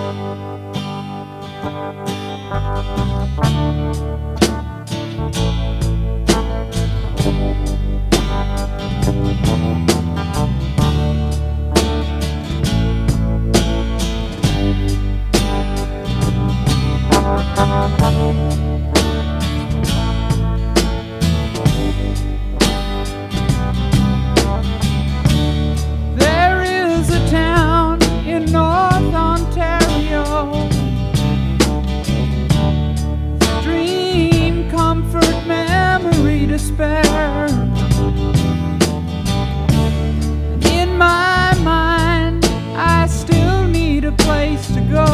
There is a town in North Ontario, dream, comfort, memory, despair. And in my mind, I still need a place to go.